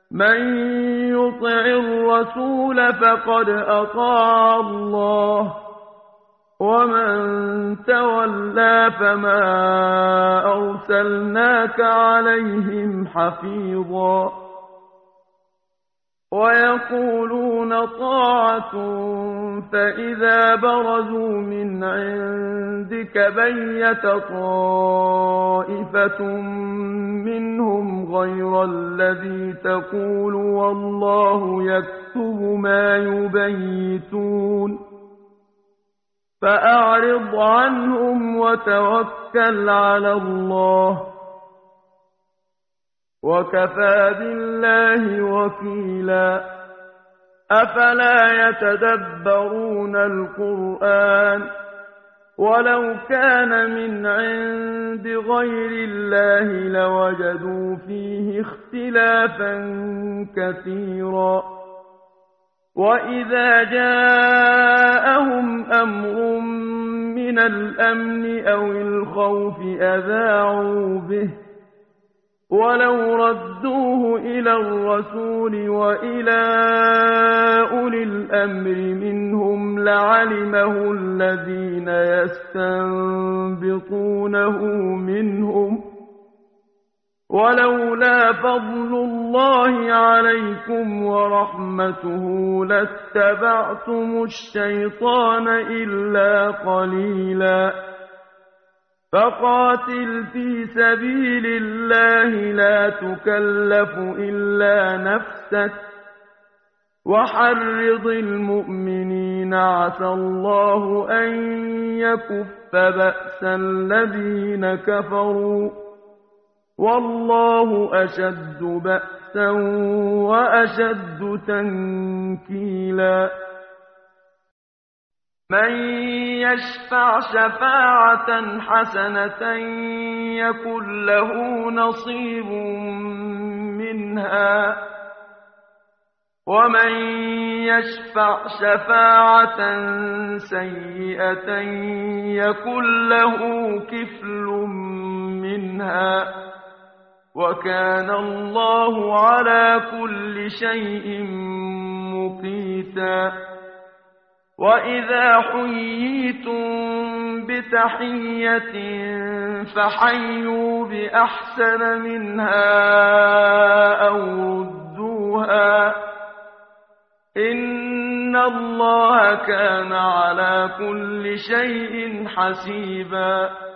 من يطع الرسول فقد أطاع الله، ومن تولى فما أرسلناك عليهم حفيظا. ويقولون طاعة فإذا برزوا من عندك بيت طائفة منهم غير الذي تقول والله يكتب ما يبيتون، فأعرض عنهم وتوكل على الله، وكفى بالله وكيلا. أفلا يتدبرون القرآن ولو كان من عند غير الله لوجدوا فيه اختلافا كثيرا. وإذا جاءهم أمر من الأمن أو الخوف أذاعوا به، ولو ردوه إلى الرسول وإلى أولي الأمر منهم لعلمه الذين يستنبطونه منهم، ولولا فضل الله عليكم ورحمته لاتبعتم الشيطان إلا قليلا. فقاتل في سبيل الله لا تكلف إلا نفسك، وحرض المؤمنين عسى الله أن يكف بأس الذين كفروا، والله أشد بأسا وأشد تنكيلا. من يشفع شفاعة حسنة يكن له نصيب منها، ومن يشفع شفاعة سيئة يكن له كفل منها، وكان الله على كل شيء مقيتا. وإذا حييتم بتحية فحيوا بأحسن منها أو ردوها، إن الله كان على كل شيء حسيبا.